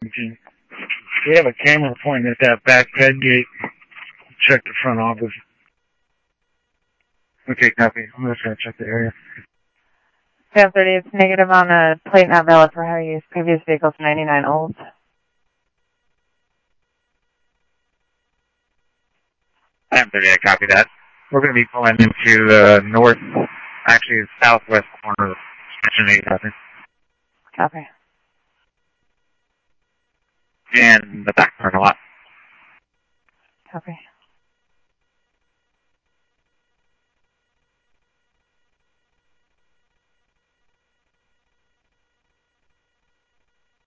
We have a camera pointing at that back bed gate. Check the front office. Okay, copy. I'm just going to check the area. 1030, it's negative on a plate not valid for higher use. Previous vehicles 99 old. I'm 30, I copy that. We're going to be pulling into the north, actually southwest corner of Station 8, I think. Copy. And the back parking lot. Copy.